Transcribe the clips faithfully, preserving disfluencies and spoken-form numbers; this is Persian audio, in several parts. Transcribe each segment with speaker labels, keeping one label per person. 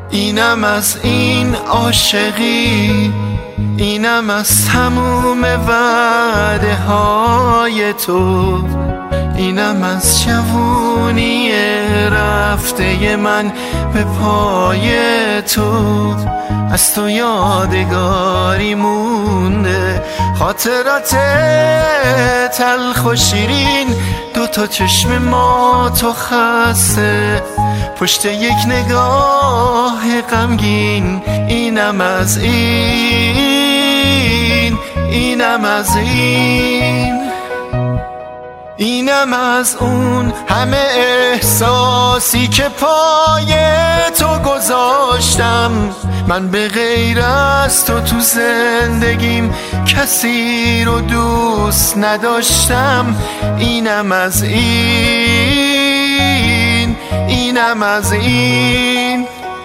Speaker 1: اینم از این عاشقی، اینم از تموم وعده های تو، اینم از جوونی رفته من به پای تو. از تو یادگاری مونده، خاطرات تلخ و شیرین، دو تا چشم ما تو خسته پشت یک نگاه غمگین. اینم از این، اینم از این، اینم از اون همه احساسی که پای تو گذاشتم. من به غیر از تو تو زندگیم کسی رو دوست نداشتم. اینم از این، اینم از این.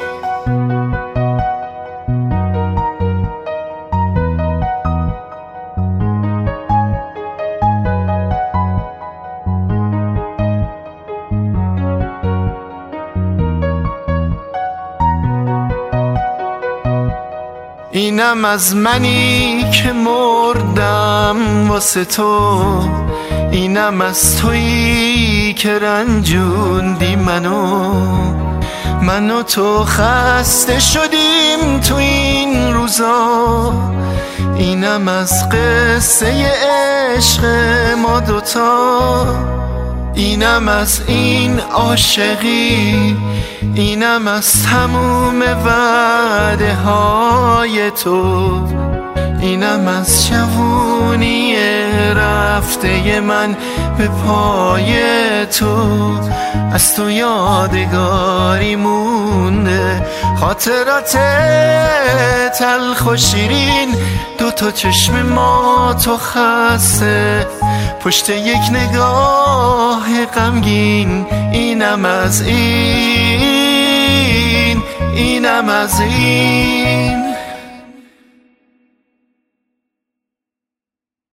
Speaker 1: اینم از منی که مردم واسه تو، اینم از تویی که رنجوندی منو. من و تو خسته شدیم تو این روزا، اینم از قصه عشق ما دوتا. اینم از این عاشقی، اینم از تموم وعده های تو، اینم از جوونی رفته من به پای تو. از تو یادگاری مونده، خاطرات تلخ و شیرین، دو تا چشم ما تو خسته پشت یک نگاه غمگین. اینم از این، اینم از این.